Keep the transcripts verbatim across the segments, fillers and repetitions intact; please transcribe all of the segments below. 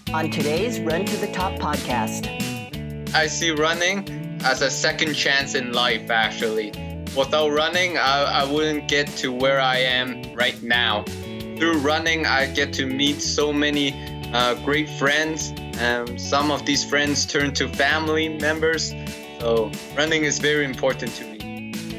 on today's Run to the Top podcast. I see running as a second chance in life, actually. Without running, I, I wouldn't get to where I am right now. Through running, I get to meet so many uh, great friends. Um, some of these friends turn to family members. So running is very important to me.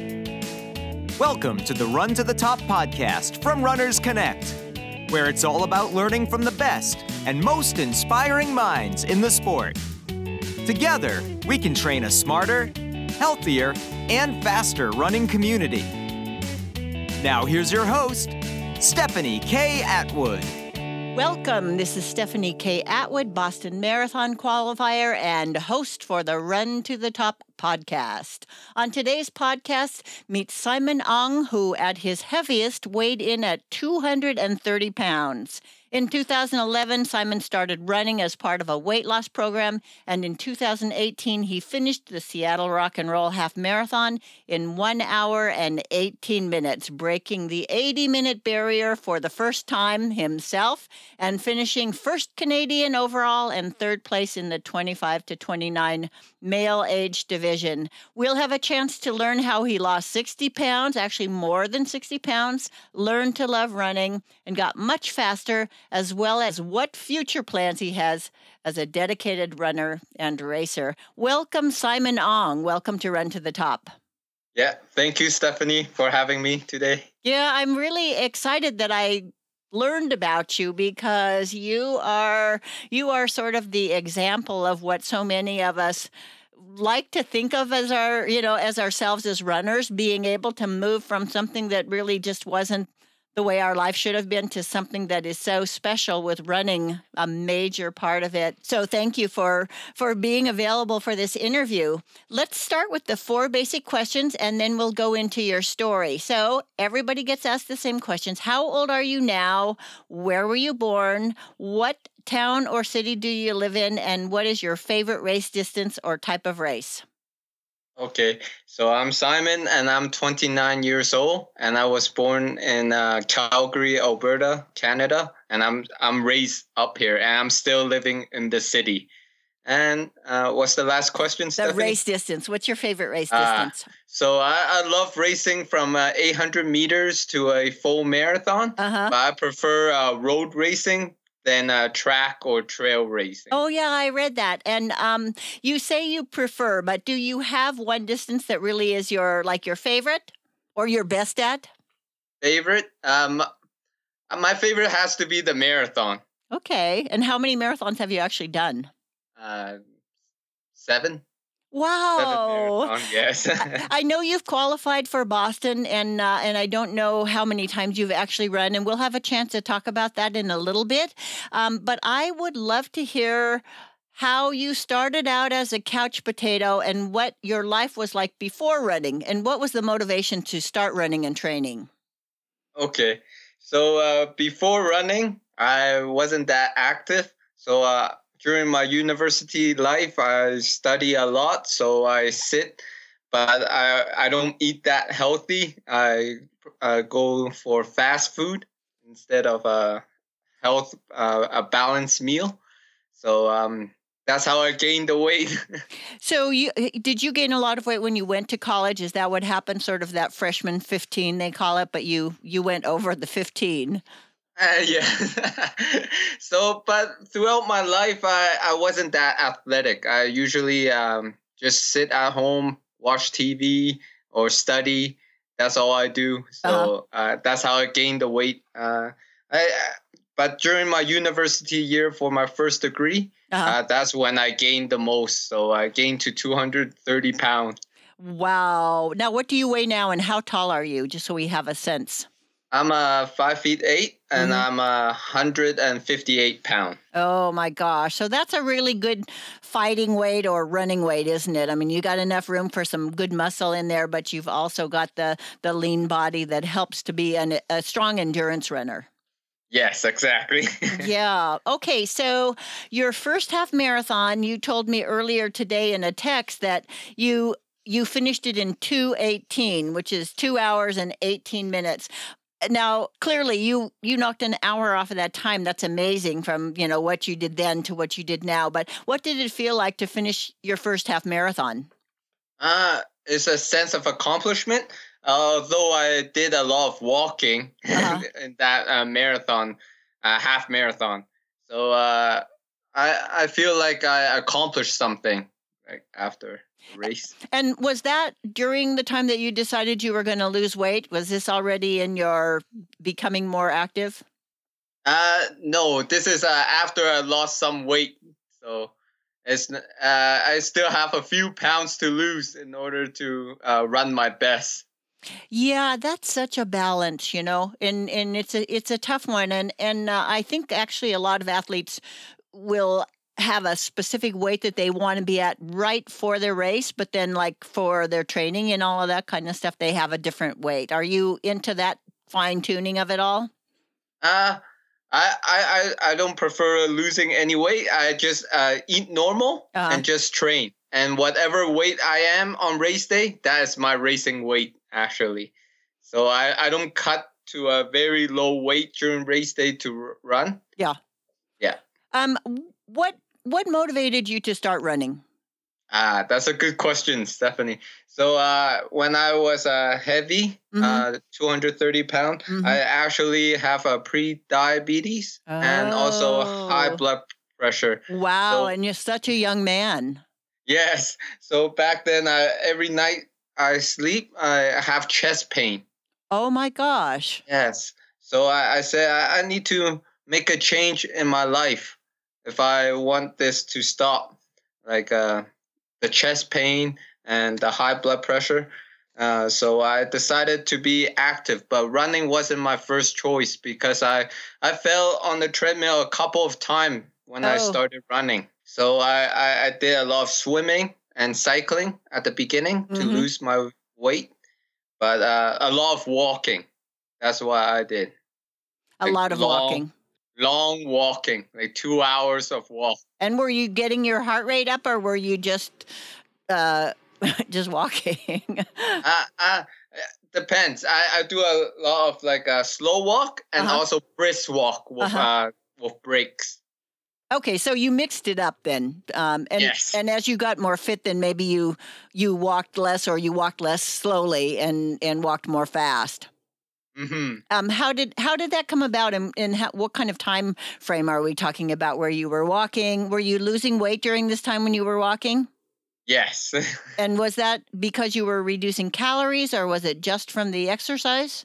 Welcome to the Run to the Top podcast from Runners Connect, where it's all about learning from the best and most inspiring minds in the sport. Together, we can train a smarter, healthier, and faster running community. Now here's your host, Stephanie K. Atwood. Welcome. This is Stephanie K. Atwood, Boston Marathon qualifier and host for the Run to the Top podcast. On today's podcast, meet Simon Ong, who at his heaviest weighed in at two hundred thirty pounds. In two thousand eleven, Simon started running as part of a weight loss program, and in two thousand eighteen, he finished the Seattle Rock and Roll Half Marathon in one hour and eighteen minutes, breaking the eighty-minute barrier for the first time himself, and finishing first Canadian overall and third place in the twenty-five to twenty-nine male age division. We'll have a chance to learn how he lost sixty pounds, actually more than sixty pounds, learned to love running, and got much faster, as well as what future plans he has as a dedicated runner and racer. Welcome, Simon Ong. Welcome to Run to the Top. Yeah, thank you, Stephanie, for having me today. Yeah, I'm really excited that I learned about you because you are you are sort of the example of what so many of us like to think of as our, you know, as ourselves as runners, being able to move from something that really just wasn't the way our life should have been to something that is so special, with running a major part of it. So thank you for, for being available for this interview. Let's start with the four basic questions, and then we'll go into your story. So everybody gets asked the same questions. How old are you now? Where were you born? What town or city do you live in? And what is your favorite race distance or type of race? Okay, so I'm Simon, and I'm twenty-nine years old, and I was born in uh, Calgary, Alberta, Canada, and I'm I'm raised up here, and I'm still living in the city. And uh, what's the last question, The Stephanie? race distance. What's your favorite race Uh, distance? so I, I love racing from uh, eight hundred meters to a full marathon, Uh-huh. but I prefer uh, road racing than uh, track or trail racing. Oh, yeah, I read that. And um, you say you prefer, but do you have one distance that really is your, like your favorite or your best at? Favorite? Um, my favorite has to be the marathon. Okay. And how many marathons have you actually done? Uh, seven. Wow. Seven marathon, yes. I, I know you've qualified for Boston, and uh, and I don't know how many times you've actually run, and we'll have a chance to talk about that in a little bit. Um, but I would love to hear how you started out as a couch potato and what your life was like before running, and what was the motivation to start running and training? Okay. So uh, before running, I wasn't that active. So uh, during my university life, I study a lot. So I sit, but I, I don't eat that healthy. I uh, go for fast food instead of a health, uh, a balanced meal. So um, that's how I gained the weight. So you did you gain a lot of weight when you went to college? Is that what happened? Sort of that freshman fifteen, they call it, but you you went over the fifteen. Uh, yeah. So, but throughout my life, I, I wasn't that athletic. I usually um, just sit at home, watch T V, or study. That's all I do. So uh-huh. uh, that's how I gained the weight. Uh, I, but during my university year for my first degree, uh-huh. uh, that's when I gained the most. So I gained to two hundred thirty pounds. Wow. Now, what do you weigh now, and how tall are you, just so we have a sense? I'm uh, five feet eight, and Mm-hmm. I'm uh, one hundred fifty-eight pounds. Oh, my gosh. So that's a really good fighting weight or running weight, isn't it? I mean, you got enough room for some good muscle in there, but you've also got the, the lean body that helps to be an, a strong endurance runner. Yes, exactly. Yeah. Okay. So your first half marathon, you told me earlier today in a text that you you finished it in two eighteen, which is two hours and eighteen minutes. Now, clearly, you you knocked an hour off of that time. That's amazing from, you know, what you did then to what you did now. But what did it feel like to finish your first half marathon? Uh, it's a sense of accomplishment. Although I did a lot of walking Uh-huh. in that uh, marathon, uh, half marathon. So uh, I I feel like I accomplished something like after the race. And was that during the time that you decided you were going to lose weight? Was this already in your becoming more active? Uh, no, this is uh, after I lost some weight. So it's uh, I still have a few pounds to lose in order to uh, run my best. Yeah, that's such a balance, you know, and and it's a it's a tough one, and and uh, I think actually a lot of athletes will have a specific weight that they want to be at right for their race, but then like for their training and all of that kind of stuff, they have a different weight. Are you into that fine tuning of it all? Uh, I, I, I I don't prefer losing any weight. I just uh, eat normal Uh-huh. and just train. And whatever weight I am on race day, that is my racing weight, actually. So I, I don't cut to a very low weight during race day to r- run. Yeah. Yeah. Um, what what motivated you to start running? Ah, that's a good question, Stephanie. So uh, when I was uh, heavy, Mhm. uh, two hundred thirty pound, Mhm. I actually have a pre-diabetes and also high Oh. blood pressure. Wow, So and you're such a young man. yes, so back then, I, every night I sleep, I have chest pain. Oh my gosh. Yes, so I, I said I, I need to make a change in my life if I want this to stop, like uh, the chest pain and the high blood pressure. Uh, so I decided to be active, but running wasn't my first choice because I, I fell on the treadmill a couple of times when I Oh. started running. So I, I, I did a lot of swimming and cycling at the beginning to Mhm. lose my weight, but uh, a lot of walking. That's what I did. A Like lot of long, walking. long walking, like two hours of walk. And were you getting your heart rate up, or were you just uh, just walking? Uh, uh, depends. I, I do a lot of like a slow walk and Uh-huh. also brisk walk with Uh-huh. uh with breaks. Okay, so you mixed it up then, um, and Yes. and as you got more fit, then maybe you you walked less, or you walked less slowly, and and walked more fast. Mm-hmm. Um, how did how did that come about, and, and how, what kind of time frame are we talking about where you were walking? Were you losing weight during this time when you were walking? Yes. And was that because you were reducing calories, or was it just from the exercise?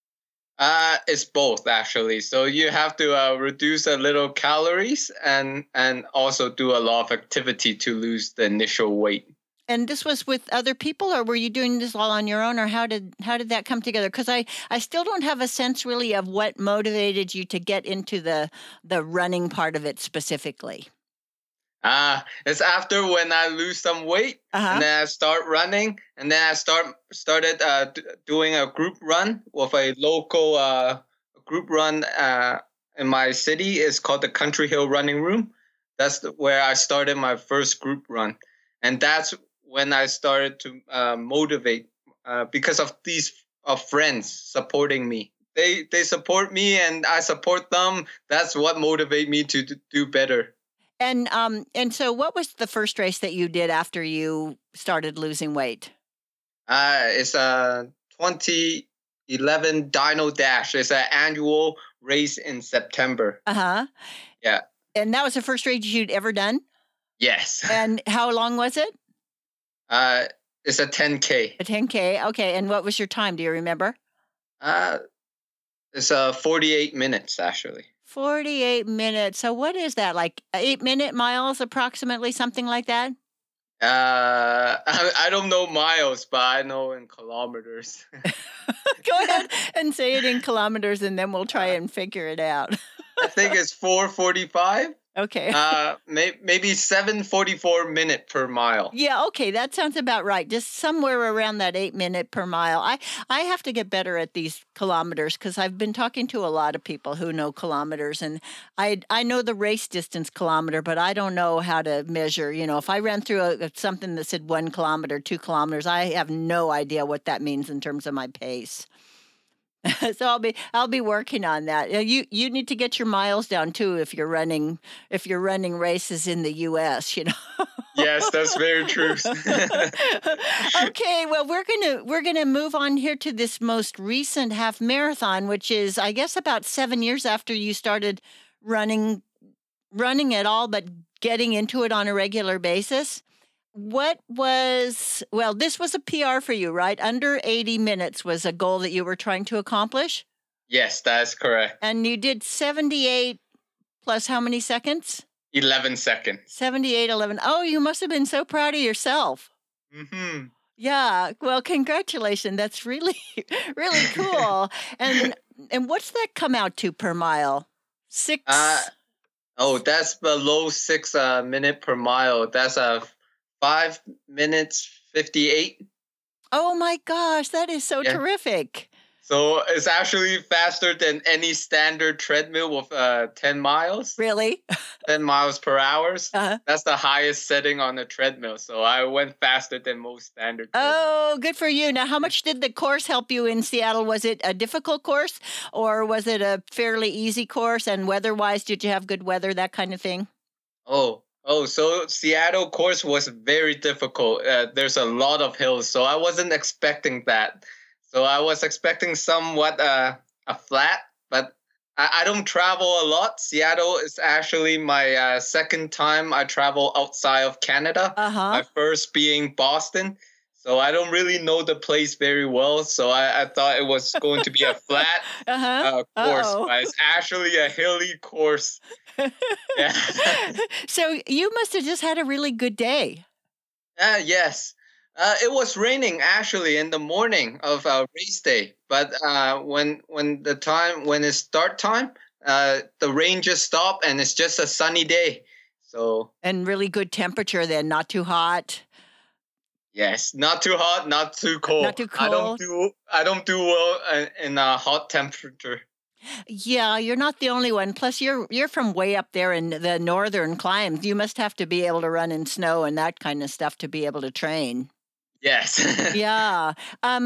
uh, it's both actually. So you have to uh, reduce a little calories and and also do a lot of activity to lose the initial weight. And this was with other people, or were you doing this all on your own, or how did how did that come together? Because I, I still don't have a sense really of what motivated you to get into the the running part of it specifically. Ah, it's after when I lose some weight, Uh-huh. and then I start running, and then I start started uh, d- doing a group run with a local uh, group run uh, in my city. It's called the Country Hill Running Room. That's the, where I started my first group run, and that's when I started to uh, motivate uh, because of these of friends supporting me. They they support me, and I support them. That's what motivate me to d- do better. And um and so, what was the first race that you did after you started losing weight? Uh, it's a twenty eleven Dino Dash. It's an annual race in September. Uh huh. Yeah. And that was the first race you'd ever done. Yes. And how long was it? Uh, it's a ten K. A ten K. Okay. And what was your time? Do you remember? Uh, it's a forty-eight minutes actually. forty-eight minutes. So what is that? Like eight minute miles approximately, something like that? Uh, I, I don't know miles, but I know in kilometers. Go ahead and say it in kilometers, and then we'll try Uh, and figure it out. I think it's four forty-five. Okay. Uh, may, maybe seven forty-four minute per mile. Yeah, okay, that sounds about right. Just somewhere around that eight minute per mile. I, I have to get better at these kilometers because I've been talking to a lot of people who know kilometers, and I I know the race distance kilometer, but I don't know how to measure. You know, if I ran through a, something that said one kilometer, two kilometers, I have no idea what that means in terms of my pace. So I'll be I'll be working on that. Uh, You you need to get your miles down too if you're running if you're running races in the U S, you know. Yes, that's very true. Okay, well we're gonna we're gonna move on here to this most recent half marathon, which is I guess about seven years after you started running running it all, but getting into it on a regular basis. What was well, this was a P R for you, right? Under eighty minutes was a goal that you were trying to accomplish, Yes, that's correct. and you did seventy-eight plus how many seconds? eleven seconds. seventy-eight eleven. Oh, you must have been so proud of yourself. Mm-hmm. Yeah, well, congratulations. That's really, really cool. And and what's that come out to per mile? Six. Uh, oh, that's below six uh, minute per mile. That's a uh, five minutes fifty-eight. Oh my gosh, that is so Yeah. terrific. So it's actually faster than any standard treadmill with uh, ten miles, Really? ten miles per hour. Uh-huh. That's the highest setting on the treadmill. So I went faster than most standard treadmills. Oh, good for you. Now, how much did the course help you in Seattle? Was it a difficult course or was it a fairly easy course? And weather-wise, did you have good weather, that kind of thing? Oh, oh, so Seattle course was very difficult. Uh, there's a lot of hills, so I wasn't expecting that. So I was expecting somewhat uh, a flat, but I, I don't travel a lot. Seattle is actually my uh, second time I travel outside of Canada. Uh-huh. My first being Boston. So I don't really know the place very well. So I, I thought it was going to be a flat Uh-huh. uh, course, Uh-oh. but it's actually a hilly course. Yeah. So you must have just had a really good day. Uh, yes. Uh, it was raining actually in the morning of uh, race day, but uh, when when the time when it's start time, uh, the rain just stopped and it's just a sunny day. So And really good temperature then, not too hot. yes, not too hot, not too cold. Not too I cold. don't do I don't do well in, in a hot temperature. Yeah, you're not the only one. Plus, you're you're from way up there in the northern climes. You must have to be able to run in snow and that kind of stuff to be able to train. Yes. Yeah. Um.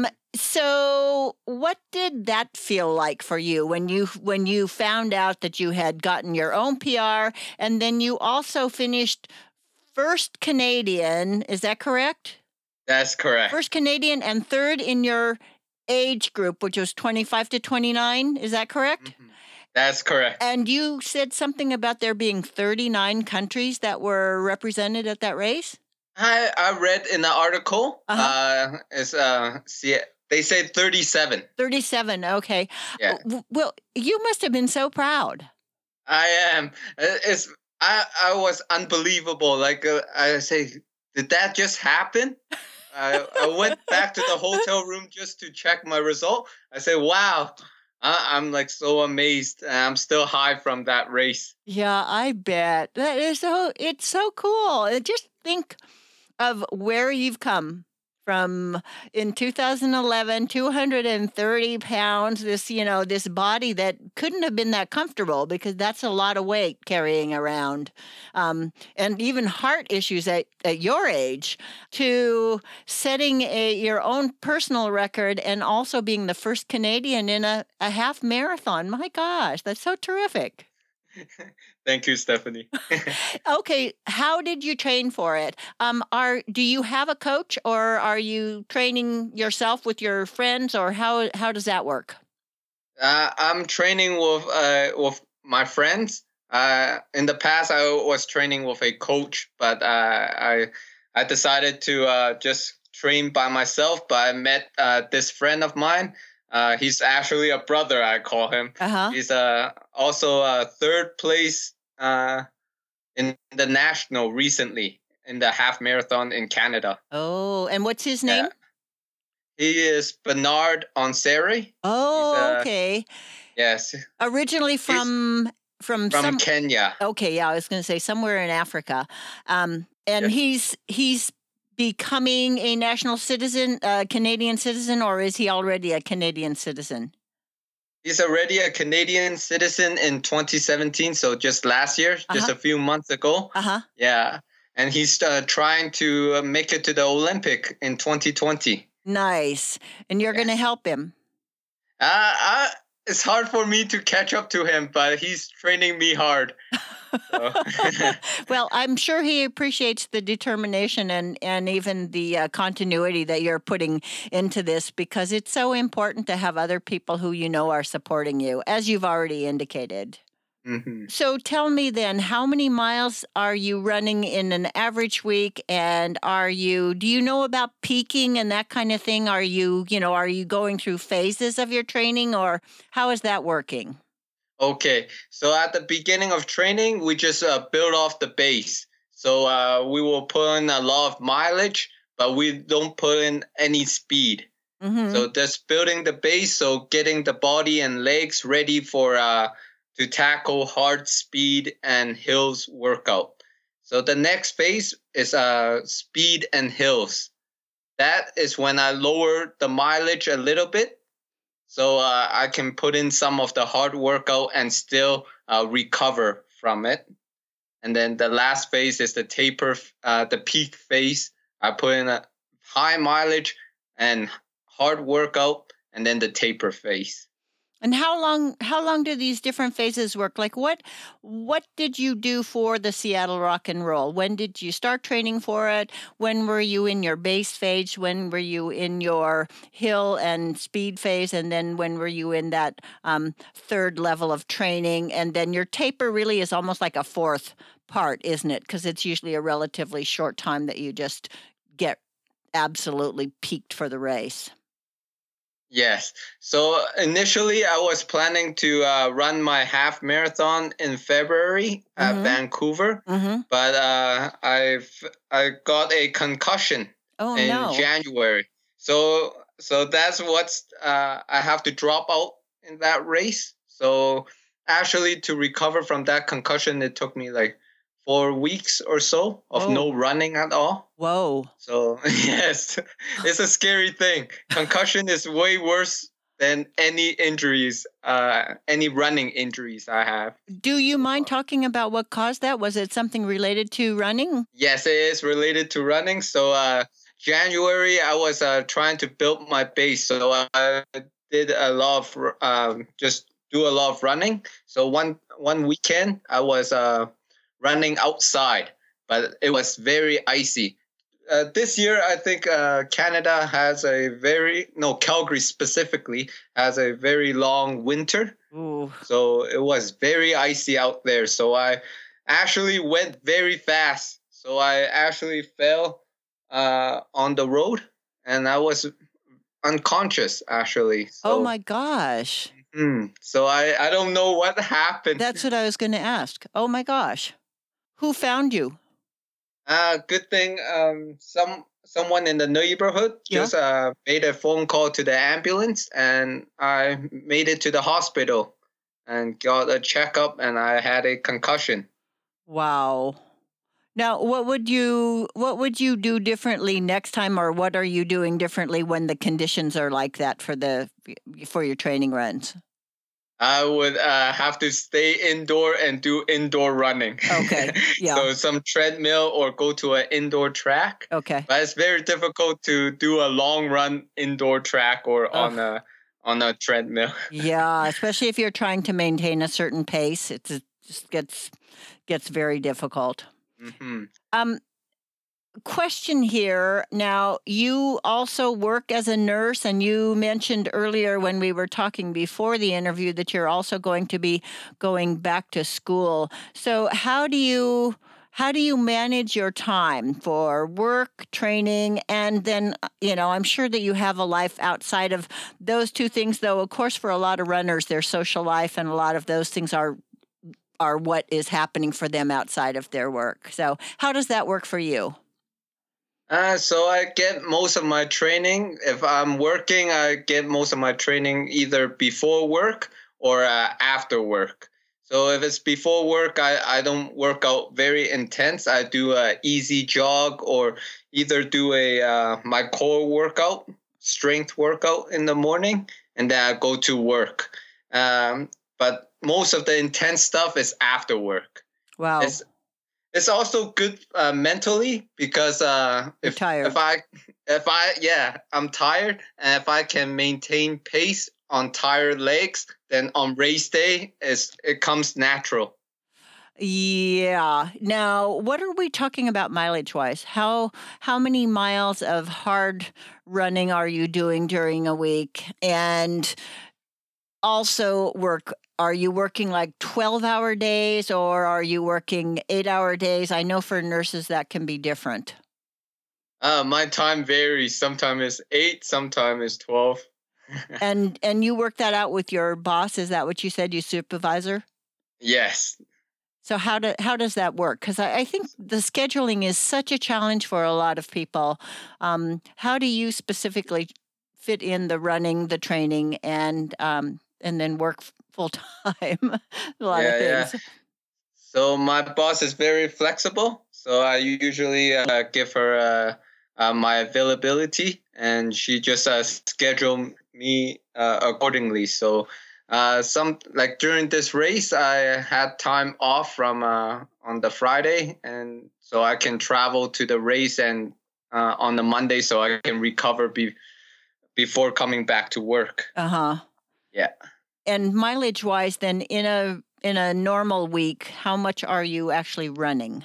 So, what did that feel like for you when you when you found out that you had gotten your own P R and then you also finished first Canadian? Is that correct? That's correct. First Canadian and third in your age group, which was twenty-five to twenty-nine. Is that correct? Mhm. That's correct. And you said something about there being thirty-nine countries that were represented at that race? I I read in the article. Uh-huh. Uh, it's uh, see, they said thirty-seven. thirty-seven. Okay. Yeah. W- Well, you must have been so proud. I am. Uh, It's I. I was unbelievable. Like uh, I say, did that just happen? I I went back to the hotel room just to check my result. I said, "Wow, I, I'm like so amazed. And I'm still high from that race." Yeah, I bet. That is so, it's so cool. Uh, Just think of where you've come from in two thousand eleven, two hundred thirty pounds, this, you know, this body that couldn't have been that comfortable because that's a lot of weight carrying around. Um, and even heart issues at, at your age, to setting a, your own personal record and also being the first Canadian in a, a half marathon. My gosh, that's so terrific. Thank you, Stephanie. Okay, how did you train for it? Um, are do you have a coach, or are you training yourself with your friends, or how how does that work? Uh, I'm training with uh, with my friends. Uh, in the past, I was training with a coach, but uh, I I decided to uh, just train by myself. But I met uh, this friend of mine. Uh, he's actually a brother, I call him. Uh huh. He's uh, also uh, third place uh, in the national recently in the half marathon in Canada. Oh, and what's his name? Yeah. He is Bernard Onseri. Oh, He's, uh, okay. Yes, Originally from from from some. Kenya. Okay, yeah, I was going to say somewhere in Africa. Um, and Yeah. he's he's becoming a national citizen, a Canadian citizen, or is he already a Canadian citizen? He's already a Canadian citizen in twenty seventeen, so just last year, just Uh-huh. a few months ago. Uh huh. Yeah, and he's uh, trying to uh, make it to the Olympic in twenty twenty. Nice. And you're going to Yes. help him. Uh, I, it's hard for me to catch up to him, but he's training me hard. So. Well, I'm sure he appreciates the determination and, and even the uh, continuity that you're putting into this, because it's so important to have other people who you know are supporting you, as you've already indicated. Mm-hmm. So tell me then, how many miles are you running in an average week? And are you, do you know about peaking and that kind of thing? Are you, you know, are you going through phases of your training, or how is that working? Okay, so at the beginning of training, we just uh, build off the base. So uh, we will put in a lot of mileage, but we don't put in any speed. Mm-hmm. So just building the base, so getting the body and legs ready for uh, to tackle hard speed and hills workout. So the next phase is uh, speed and hills. That is when I lower the mileage a little bit. So uh, I can put in some of the hard workout and still uh, recover from it. And then the last phase is the taper, uh, the peak phase. I put in a high mileage and hard workout, and then the taper phase. And how long how long do these different phases work? Like what what did you do for the Seattle Rock and Roll? When did you start training for it? When were you in your base phase? When were you in your hill and speed phase? And then when were you in that um, third level of training? And then your taper really is almost like a fourth part, isn't it? Because it's usually a relatively short time that you just get absolutely peaked for the race. Yes. So initially, I was planning to uh, run my half marathon in February at Mhm. Vancouver, Mm-hmm. but uh, I've I got a concussion Oh, in no. January. So so that's what's uh, I have to drop out in that race. So actually, to recover from that concussion, it took me like four weeks or so of Whoa. no running at all. Whoa. So yes, it's a scary thing. Concussion is way worse than any injuries, uh, any running injuries I have. Do you mind talking about what caused that? Was it something related to running? Yes, it is related to running. So uh, January, I was uh, trying to build my base. So I did a lot of um, just do a lot of running. So one one weekend, I was uh, running outside, but it was very icy. Uh, this year, I think uh, Canada has a very, no, Calgary specifically has a very long winter. Ooh. So it was very icy out there. So I actually went very fast. So I actually fell uh, on the road and I was unconscious, actually. So, Oh my gosh. mm, so I, I don't know what happened. That's what I was going to ask. Oh my gosh. Who found you? Uh, good thing um, some someone in the neighborhood Yeah. just uh, made a phone call to the ambulance, and I made it to the hospital and got a checkup, and I had a concussion. Wow. Now, what would you what would you do differently next time, or what are you doing differently when the conditions are like that for the for your training runs? I would uh, have to stay indoor and do indoor running. Okay, yeah. So some treadmill or go to an indoor track. Okay. But it's very difficult to do a long run indoor track or Ugh. on a on a treadmill. Yeah, especially if you're trying to maintain a certain pace, it just gets gets very difficult. Mm-hmm. Um, question here. Now, you also work as a nurse, and you mentioned earlier when we were talking before the interview that you're also going to be going back to school. So, how do you how do you manage your time for work, training, and then, you know, I'm sure that you have a life outside of those two things, though, of course, for a lot of runners, their social life and a lot of those things are are what is happening for them outside of their work. So, how does that work for you? Uh, so I get most of my training. If I'm working, I get most of my training either before work or uh, after work. So if it's before work, I, I don't work out very intense. I do a easy jog or either do a uh, my core workout, strength workout in the morning, and then I go to work. Um, but most of the intense stuff is after work. Wow. It's, It's also good uh, mentally because uh, if tired. if I if I yeah I'm tired, and if I can maintain pace on tired legs, then on race day, is it comes natural. Yeah. Now, what are we talking about mileage-wise? How how many miles of hard running are you doing during a week? And also work, are you working like twelve-hour days or are you working eight-hour days? I know for nurses that can be different. Uh, my time varies. Sometimes it's eight, sometimes it's twelve. And and you work that out with your boss? Is that what you said, your supervisor? Yes. So how do how does that work? Because I, I think the scheduling is such a challenge for a lot of people. Um, how do you specifically fit in the running, the training, and um, and then work full time? A lot Yeah, of yeah. things. So my boss is very flexible. So I usually uh, give her uh, uh, my availability, and she just uh, schedule me uh, accordingly. So uh, some like during this race, I had time off from uh, on the Friday, and so I can travel to the race and uh, on the Monday, so I can recover be- before coming back to work. Uh huh. Yeah. And mileage wise, then in a in a normal week, how much are you actually running?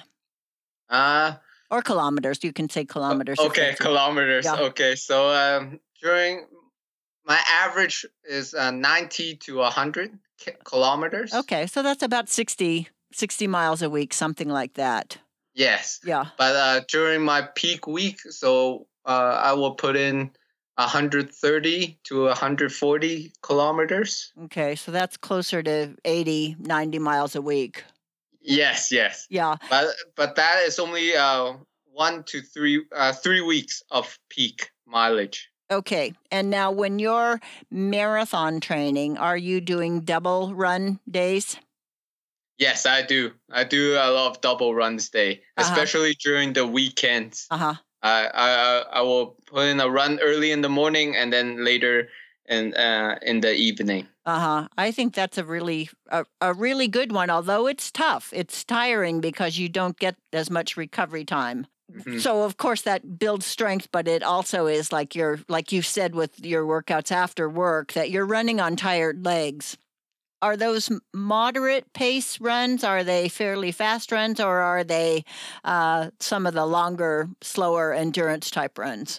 Uh Or kilometers? You can say kilometers. if okay, that's it. kilometers. Yeah. Okay, so um, during my average is uh, ninety to one hundred ki- kilometers. Okay, so that's about sixty, sixty miles a week, something like that. Yes. Yeah. But uh, during my peak week, so uh, I will put in one hundred thirty to one hundred forty kilometers. Okay, so that's closer to eighty, ninety miles a week. Yes, yes. Yeah. But but that is only uh, one to three uh, three weeks of peak mileage. Okay. And now when you're marathon training, are you doing double run days? Yes, I do. I do a lot of double runs day, Uh-huh. especially during the weekends. Uh-huh. I I I will put in a run early in the morning and then later in uh in the evening. Uh-huh. I think that's a really a, a really good one, although it's tough. It's tiring because you don't get as much recovery time. Mhm. So of course that builds strength, but it also is like you're like you said with your workouts after work that you're running on tired legs. Are those m- moderate pace runs? Are they fairly fast runs, or are they uh, some of the longer, slower endurance type runs?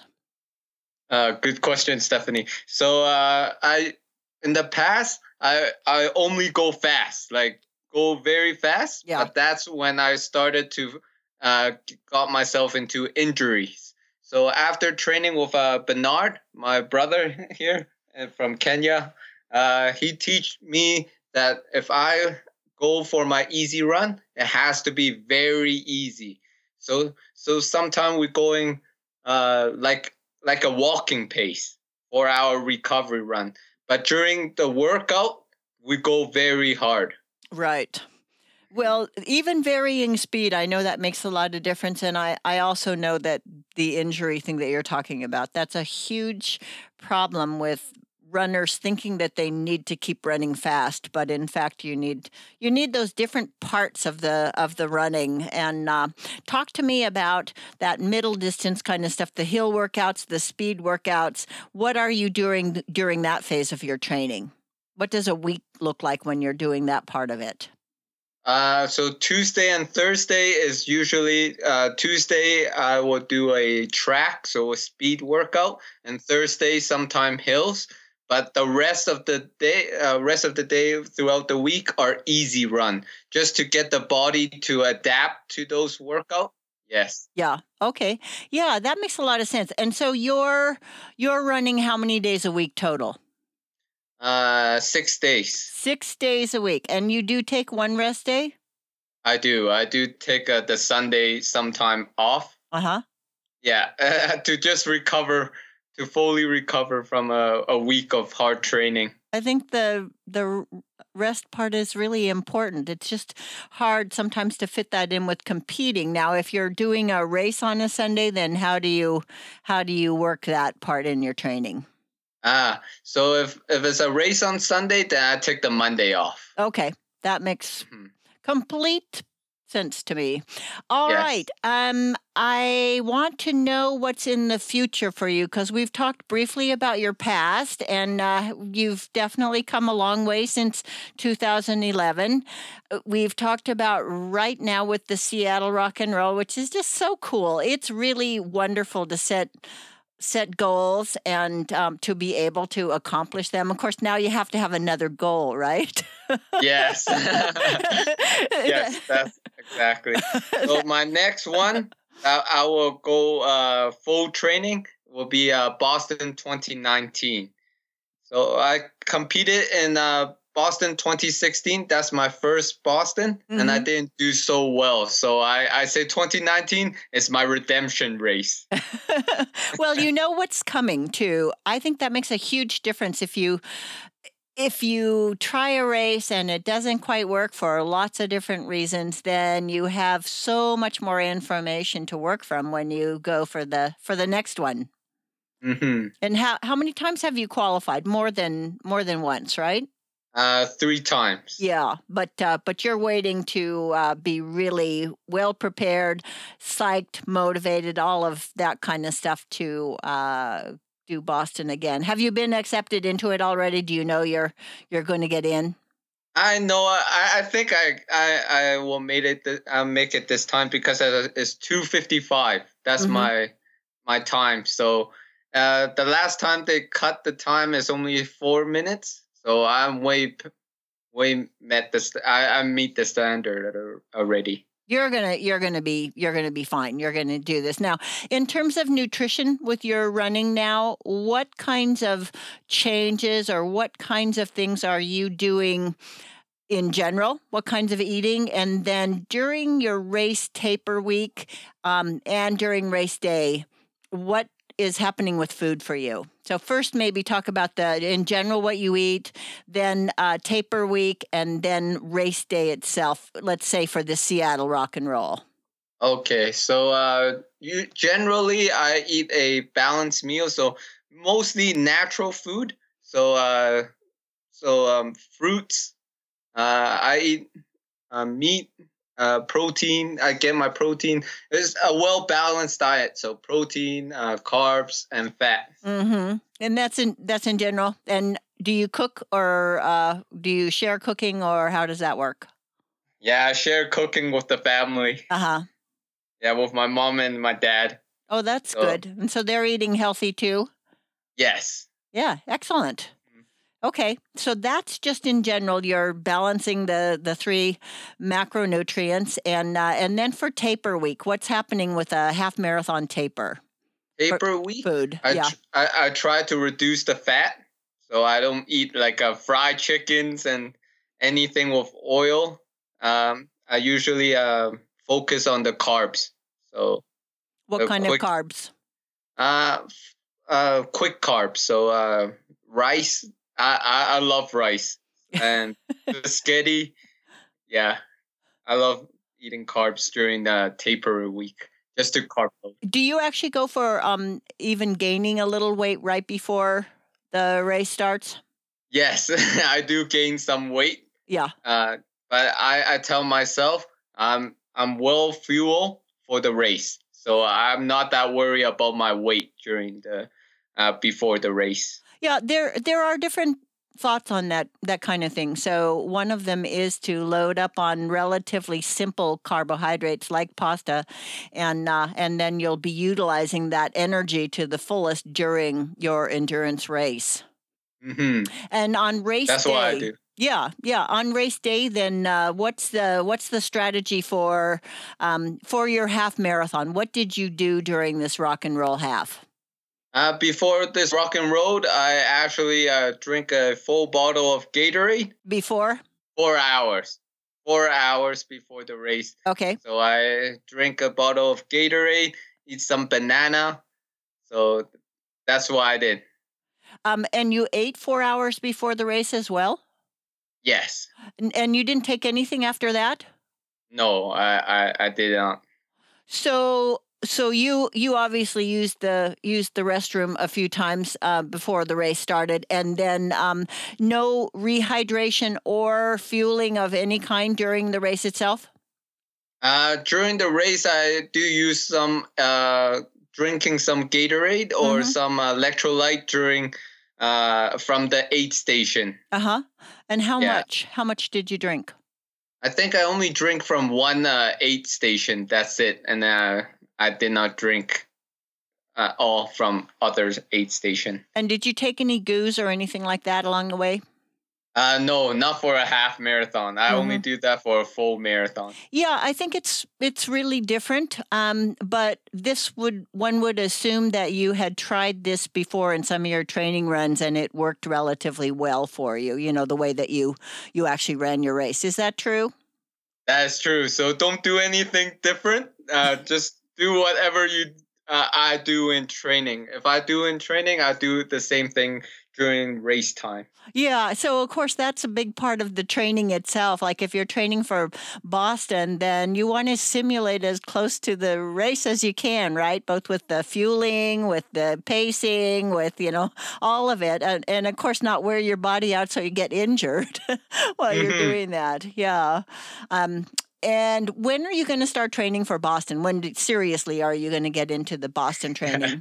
Uh, good question, Stephanie. So uh, I in the past I I only go fast, like go very fast. Yeah. But that's when I started to uh got myself into injuries. So after training with uh, Bernard, my brother here uh, from Kenya, uh, he teach me that if I go for my easy run, it has to be very easy. So so sometimes we're going uh like like a walking pace for our recovery run. But during the workout, we go very hard. Right. Well, even varying speed, I know that makes a lot of difference. And I, I also know that the injury thing that you're talking about, that's a huge problem with runners thinking that they need to keep running fast, but in fact you need you need those different parts of the of the running. And uh, talk to me about that middle distance kind of stuff, the hill workouts, the speed workouts. What are you doing during that phase of your training? What does a week look like when you're doing that part of it? Uh, so Tuesday and Thursday is usually uh, Tuesday I will do a track, so a speed workout, and Thursday sometime hills. But the rest of the day, uh, rest of the day throughout the week are easy run, just to get the body to adapt to those workouts. Yes, Yeah. Okay. Yeah, that makes a lot of sense. And so you're you're running how many days a week total? uh, six days. Six days a week. And you do take one rest day? I do. I do take uh, the Sunday sometime off. Uh-huh. Yeah, to just recover, to fully recover from a, a week of hard training. I think the the rest part is really important. It's just hard sometimes to fit that in with competing. Now, if you're doing a race on a Sunday, then how do you how do you work that part in your training? Ah, so if, if it's a race on Sunday, then I take the Monday off. Okay, that makes Mhm. complete sense to me. All Yes. right. Um, I want to know what's in the future for you because we've talked briefly about your past, and uh, you've definitely come a long way since two thousand eleven. Uh, We've talked about right now with the Seattle Rock and Roll, which is just so cool. It's really wonderful to set set goals and um, to be able to accomplish them. Of course, now you have to have another goal, right? Yes. Yes, that's exactly. So my next one, uh, I will go uh, full training, will be uh, Boston twenty nineteen. So I competed in uh, Boston twenty sixteen. That's my first Boston, and I Mhm. didn't do so well. So I, I say twenty nineteen is my redemption race. Well, you know what's coming too. I think that makes a huge difference if you if you try a race and it doesn't quite work for lots of different reasons, then you have so much more information to work from when you go for the for the next one. hmm And how how many times have you qualified? More than more than once, right? Uh, three times. Yeah, but uh, but you're waiting to uh, be really well prepared, psyched, motivated, all of that kind of stuff to uh, do Boston again. Have you been accepted into it already? Do you know you're you're going to get in? I know. I, I think I, I I will make it. th- I'll make it this time because it- it's two fifty five. That's Mhm. my my time. So uh, the last time they cut the time is only four minutes. So I'm way p- way met the st- I I meet the standard al- already. You're gonna you're gonna be you're gonna be fine. You're gonna do this now. In terms of nutrition with your running now, what kinds of changes or what kinds of things are you doing in general? What kinds of eating, and then during your race taper week um, and during race day, what is happening with food for you? So first, maybe talk about the in general what you eat, then uh, taper week, and then race day itself. Let's say for the Seattle Rock and Roll. Okay, so uh, you generally I eat a balanced meal. So mostly natural food. So uh, so um, fruits. Uh, I eat uh, meat, uh, protein. I get my protein. It's a well balanced diet. So protein, uh, carbs, and fat. Mm-hmm. And that's in that's in general. And do you cook or uh, do you share cooking, or how does that work? Yeah, I share cooking with the family. Uh huh. Yeah, with my mom and my dad. Oh, that's So good. And so they're eating healthy too. yes. Yeah, excellent. Okay, so that's just in general. You're balancing the the three macronutrients, and uh, and then for taper week, what's happening with a half marathon taper Paper week. food? I, Yeah. tr- I I try to reduce the fat, so I don't eat like uh, fried chickens and anything with oil. Um, I usually uh, focus on the carbs. So What the kind quick, of carbs? uh, f- uh, quick carbs. So uh, rice. I, I I love rice and spaghetti. Yeah, I love eating carbs during the taper week just to carb load. Do you actually go for um even gaining a little weight right before the race starts? Yes, I do gain some weight. Yeah. Uh, but I, I tell myself I'm I'm well fuel for the race, so I'm not that worried about my weight during the uh, before the race. Yeah, there there are different thoughts on that that kind of thing. So one of them is to load up on relatively simple carbohydrates like pasta, and uh, and then you'll be utilizing that energy to the fullest during your endurance race. hmm And on race That's day, what I do. yeah, yeah, on race day, then uh, what's the what's the strategy for um, for your half marathon? What did you do during this rock and roll half? Uh, before this rock and roll, I actually uh, drink a full bottle of Gatorade. Before? Four hours, four hours before the race. Okay. So I drink a bottle of Gatorade, eat some banana. So that's what I did. Um, and you ate four hours before the race as well? Yes. And, and you didn't take anything after that? No, I, I, I did not. So so you you obviously used the used the restroom a few times uh, before the race started, and then um, no rehydration or fueling of any kind during the race itself? Uh, during the race, I do use some uh, drinking some Gatorade or Mm-hmm. some electrolyte during uh, from the aid station. Uh-huh. And how Yeah. much? How much did you drink? I think I only drink from one uh, aid station. That's it, and uh, I did not drink uh, all from other aid station. And did you take any goos or anything like that along the way? Uh, no, not for a half marathon. I only Mhm. do that for a full marathon. Yeah, I think it's it's really different. Um, but this would one would assume that you had tried this before in some of your training runs and it worked relatively well for you. You know, the way that you you actually ran your race. Is that true? That is true. So don't do anything different. Uh, just do whatever you uh, I do in training. If I do in training, I do the same thing during race time. Yeah, so of course that's a big part of the training itself. Like if you're training for Boston, then you want to simulate as close to the race as you can, right? Both with the fueling, with the pacing, with, you know, all of it. And, and of course not wear your body out so you get injured while you're Mhm. doing that. Yeah. Um, and when are you going to start training for Boston? When do- seriously are you going to get into the Boston training?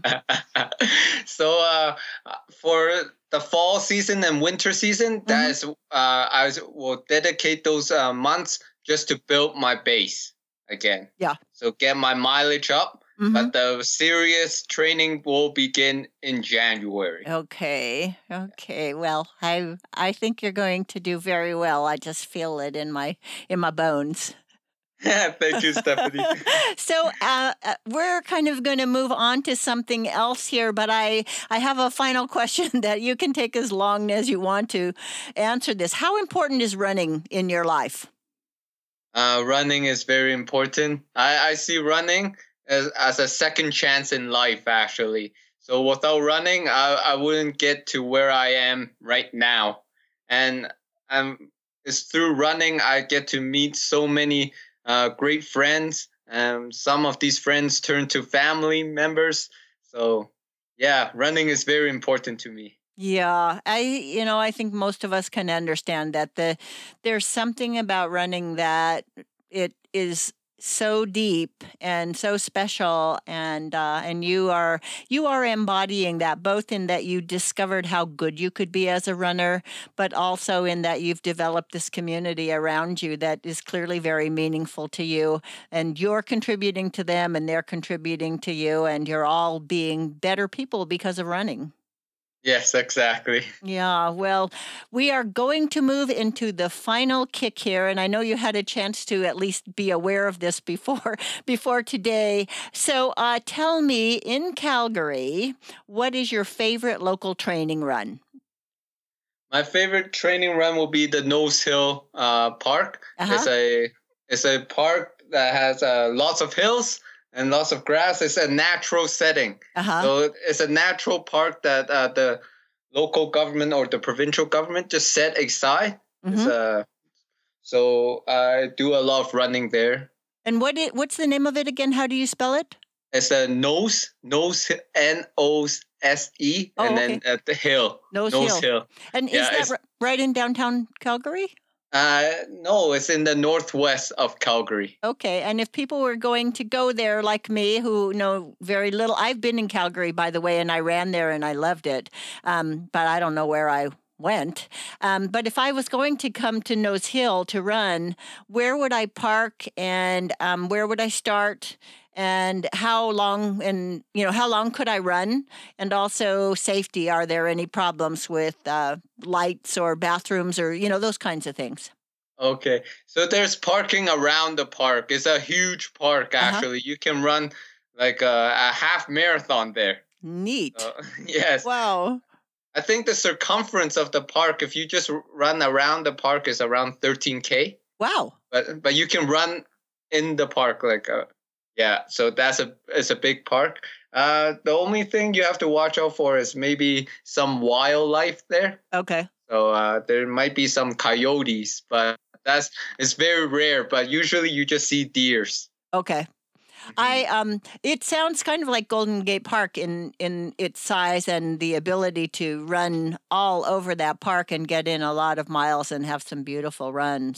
so uh, for the fall season and winter season, that Mhm. is, uh, I was- will dedicate those uh, months just to build my base again. Yeah. So get my mileage up, Mhm. but the serious training will begin in January. Okay. Okay. Well, I I think you're going to do very well. I just feel it in my in my bones. Thank you, Stephanie. so uh, uh, we're kind of going to move on to something else here, but I I have a final question that you can take as long as you want to answer this. How important is running in your life? Uh, running is very important. I, I see running as, as a second chance in life, actually. So without running, I, I wouldn't get to where I am right now. And um, it's through running I get to meet so many uh, great friends. Um, some of these friends turn to family members. So yeah, running is very important to me. Yeah, I you know, I think most of us can understand that the there's something about running that it is so deep and so special and uh and you are you are embodying that both in that you discovered how good you could be as a runner, but also in that you've developed this community around you that is clearly very meaningful to you, and you're contributing to them and they're contributing to you, and you're all being better people because of running. Yes, exactly. Yeah, well, we are going to move into the final kick here, and I know you had a chance to at least be aware of this before before today. So, uh, tell me, in Calgary, what is your favorite local training run? My favorite training run will be the Nose Hill uh, Park. Uh-huh. It's a it's a park that has uh, lots of hills and lots of grass. It's a natural setting, Uh-huh. so it's a natural park that uh, the local government or the provincial government just set aside. It's Mhm. a so I do a lot of running there. And what it, what's the name of it again? How do you spell it? It's a nose nose N O S E Oh, and okay. then uh, the hill Nose Hill. Hill. And Yeah, is that it's- r- right in downtown Calgary? Uh, no, it's in the northwest of Calgary. Okay, and if people were going to go there like me, who know very little, I've been in Calgary, by the way, and I ran there and I loved it, um, but I don't know where I went. Um, but if I was going to come to Nose Hill to run, where would I park, and um, where would I start, and how long, and you know, how long could I run, and also safety? Are there any problems with uh, lights or bathrooms or you know those kinds of things? Okay, so there's parking around the park. It's a huge park, Uh-huh. actually. You can run like a, a half marathon there. Neat. So, yes. Wow. I think the circumference of the park, if you just r- run around the park, is around thirteen K. Wow. But but you can run in the park like uh, yeah. So that's a it's a big park. Uh, the only thing you have to watch out for is maybe some wildlife there. Okay. So uh, there might be some coyotes, but that's it's very rare. But usually you just see deers. Okay. I um it sounds kind of like Golden Gate Park in in its size and the ability to run all over that park and get in a lot of miles and have some beautiful runs.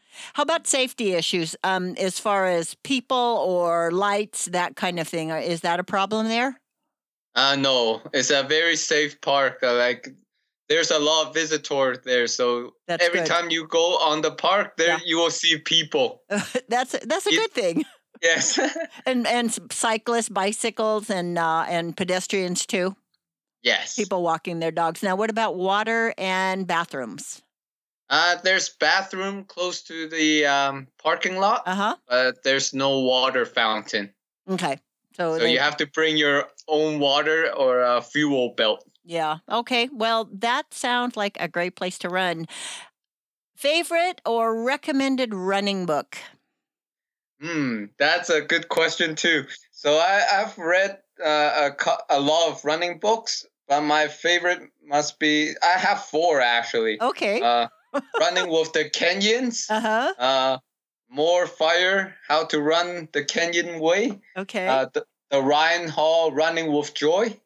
How about safety issues um, as far as people or lights, that kind of thing? Is that a problem there? Uh, no, it's a very safe park. Uh, like there's a lot of visitors there, so That's every good. time you go on the park, there Yeah. you will see people. that's that's a It- good thing. Yes. And and cyclists, bicycles, and uh, and pedestrians too. Yes. People walking their dogs. Now, what about water and bathrooms? Uh, there's bathroom close to the um, parking lot, Uh huh. but there's no water fountain. Okay. So, So they, you have to bring your own water or a fuel belt. yeah. Okay. Well, that sounds like a great place to run. Favorite or recommended running book? Hmm, that's a good question too. So I, I've read uh, a, co- a lot of running books, but my favorite must be I have four actually. Okay. Uh, Running with the Kenyans, Uh huh. uh, More Fire, How to Run the Kenyan Way, Okay. uh, the, the Ryan Hall Running with Joy,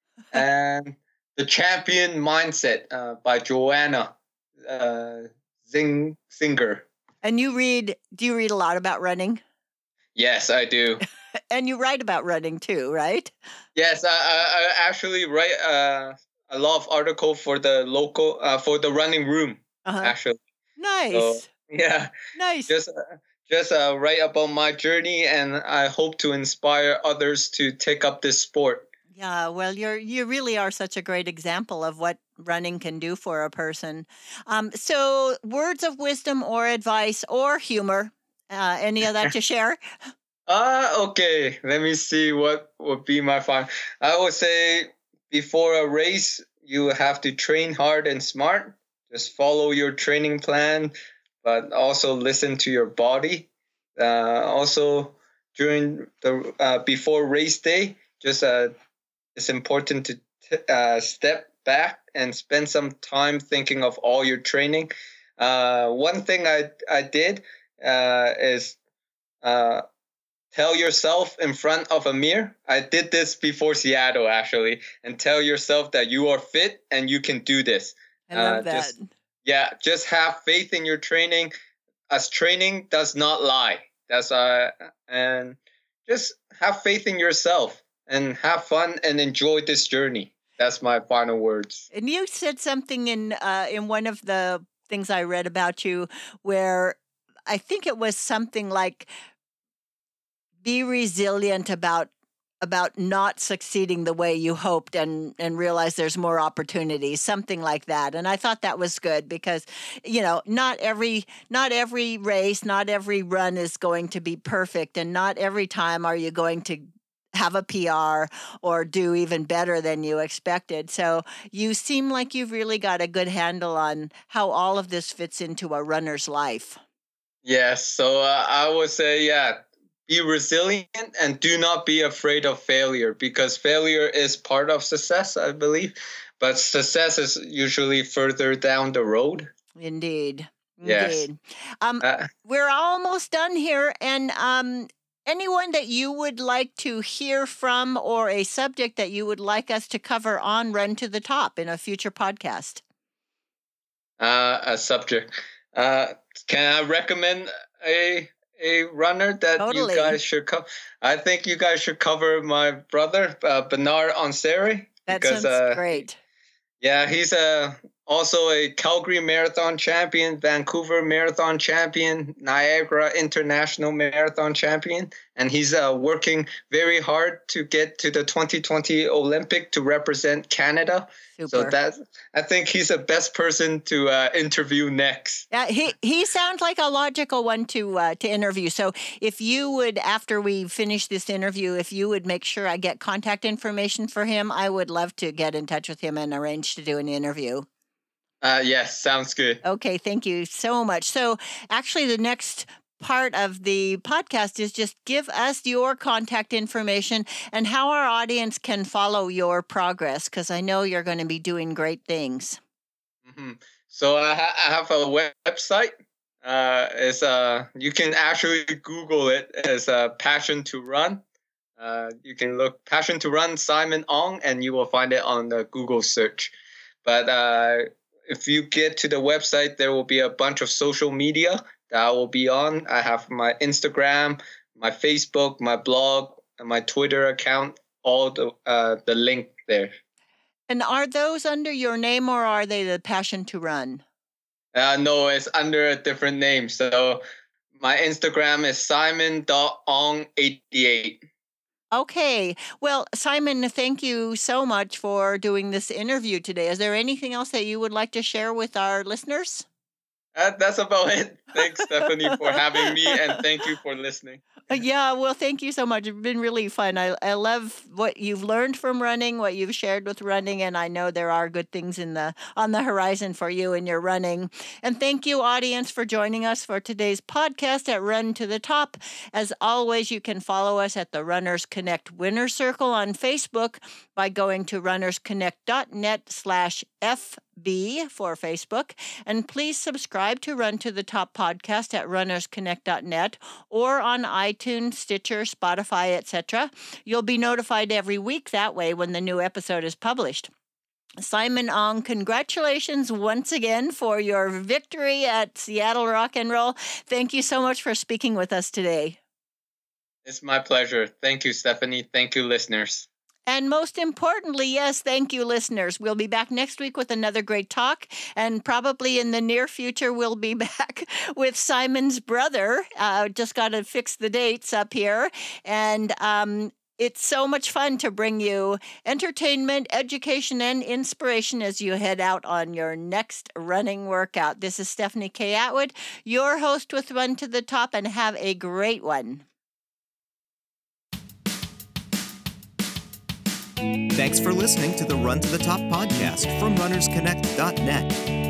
and The Champion Mindset uh, by Joanna uh, Zing Singer. And you read? Do you read a lot about running? Yes, I do. And you write about running too, right? Yes, I, I, I actually write uh, a lot of article for the local uh, for the running room. Uh-huh. Actually, Nice. so yeah, Nice. just uh, just uh, write about my journey, and I hope to inspire others to take up this sport. Yeah, well, you're you really are such a great example of what running can do for a person. Um, so, words of wisdom or advice or humor, uh, any of that to share? Ah, uh, okay. Let me see what would be my fun. I would say before a race, you have to train hard and smart. Just follow your training plan, but also listen to your body. Uh, also, during the uh, before race day, just uh, it's important to t- uh, step back and spend some time thinking of all your training. Uh, one thing I I did uh, is uh, tell yourself in front of a mirror. I did this before Seattle actually, and tell yourself that you are fit and you can do this. I love Uh, that. just- Yeah, just have faith in your training, as training does not lie. That's uh, and just have faith in yourself and have fun and enjoy this journey. That's my final words. And you said something in uh, in one of the things I read about you, where I think it was something like, "Be resilient about about not succeeding the way you hoped, and and realize there's more opportunities," something like that. And I thought that was good because, you know, not every not every race, not every run is going to be perfect, and not every time are you going to have a P R or do even better than you expected. So you seem like you've really got a good handle on how all of this fits into a runner's life. Yes, so uh, I would say, yeah, be resilient and do not be afraid of failure, because failure is part of success, I believe. But success is usually further down the road. Indeed. Yes. Indeed. Um, Uh, we're almost done here. And um, anyone that you would like to hear from, or a subject that you would like us to cover on Run to the Top in a future podcast? uh, a subject. Uh, can I recommend a a runner that Totally. you guys should cover? I think you guys should cover my brother, uh, Bernard Anseri. That because, sounds uh, great. Yeah, he's a also a Calgary Marathon champion, Vancouver Marathon champion, Niagara International Marathon champion, and he's uh, working very hard to get to the twenty twenty Olympic to represent Canada. Super. So that I think he's the best person to uh, interview next. Yeah, he he sounds like a logical one to uh, to interview. So if you would, after we finish this interview, if you would make sure I get contact information for him, I would love to get in touch with him and arrange to do an interview. Uh, yes, sounds good. Okay, thank you so much. So actually, the next part of the podcast is just give us your contact information and how our audience can follow your progress, because I know you're going to be doing great things. Mm-hmm. So I, ha- I have a website. Uh, it's uh, you can actually Google it as uh, Passion to Run. Uh, you can look Passion to Run Simon Ong, and you will find it on the Google search. But uh, if you get to the website, there will be a bunch of social media that I will be on. I have my Instagram, my Facebook, my blog, and my Twitter account, all the uh, the link there. And are those under your name or are they the Passion to Run? Uh, no, it's under a different name. So my Instagram is simon dot ong eighty-eight. Okay. Well, Simon, thank you so much for doing this interview today. Is there anything else that you would like to share with our listeners? Uh, that's about it. Thanks, Stephanie, for having me, and thank you for listening. Yeah, well, thank you so much. It's been really fun. I, I love what you've learned from running, what you've shared with running, and I know there are good things in the on the horizon for you in your running. And thank you, audience, for joining us for today's podcast at Run to the Top. As always, you can follow us at the Runners Connect Winner Circle on Facebook by going to runnersconnect.net slash FB for Facebook. And please subscribe to Run to the Top podcast at runnersconnect dot net or on iTunes, Stitcher, Spotify, et cetera. You'll be notified every week that way when the new episode is published. Simon Ong, congratulations once again for your victory at Seattle Rock and Roll. Thank you so much for speaking with us today. It's my pleasure. Thank you, Stephanie. Thank you, listeners. And most importantly, yes, thank you, listeners. We'll be back next week with another great talk. And probably in the near future, we'll be back with Simon's brother. Uh, just got to fix the dates up here. And um, it's so much fun to bring you entertainment, education, and inspiration as you head out on your next running workout. This is Stephanie K. Atwood, your host with Run to the Top, and have a great one. Thanks for listening to the Run to the Top podcast from runners connect dot net.